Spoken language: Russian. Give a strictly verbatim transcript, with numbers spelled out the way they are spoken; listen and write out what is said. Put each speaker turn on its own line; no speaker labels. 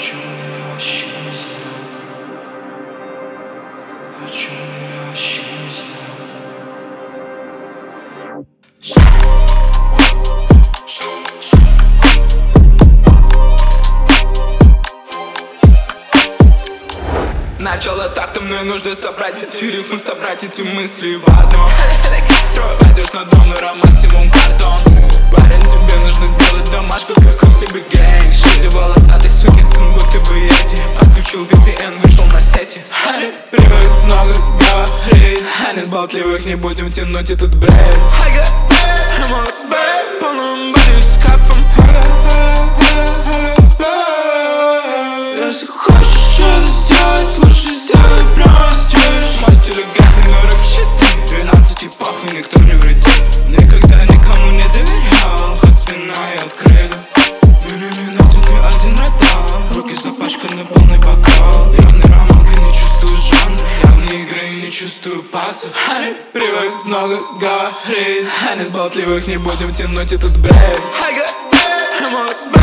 чем я вообще не знаю? О чем я вообще не знаю?
Начало так-то, мне нужно собрать эти рифмы, собрать эти мысли в одно. Пойдешь на донора, максимум картон. Парень, тебе нужно делать домашку, как у тебя гэнг. Шиди волосатый сукин сын, будто бы эти. Подключил ви пи эн, вышел на сети. Привык много говорить, а не с болтливых не будем тянуть этот бред. Полным боюсь с кайфом. Если хочешь что-то сделать, лучше сделай прямо здесь. Мой стиль грязный, но руки чистые. Двенадцать типов и никто не вредит. Никогда никому не доверял, хоть спина и открыта. Меня не найдет ни один радар. Руки запачканы, полный бокал. Явный романка, не чувствую жанра. Явные игры и не чувствую пассов. Привык много говорить, а не с болтливых не будем тянуть этот бред.